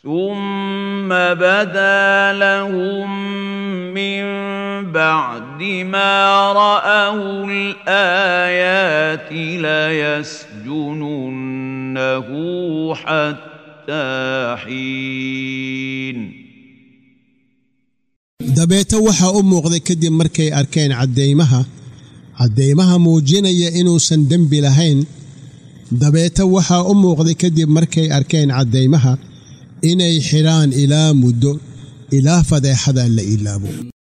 ثم بدا لهم من بعد ما رأوا الآيات ليسجننه حتى حين dabeeta waxa u muuqday kadib markay arkeen cadeymaha muujinaya inuusan dambi lahayn dabeeta waxa u muuqday kadib markay arkeen cadeymaha inay xiraan ilaa muddo ilaa fadeexada la ilaabo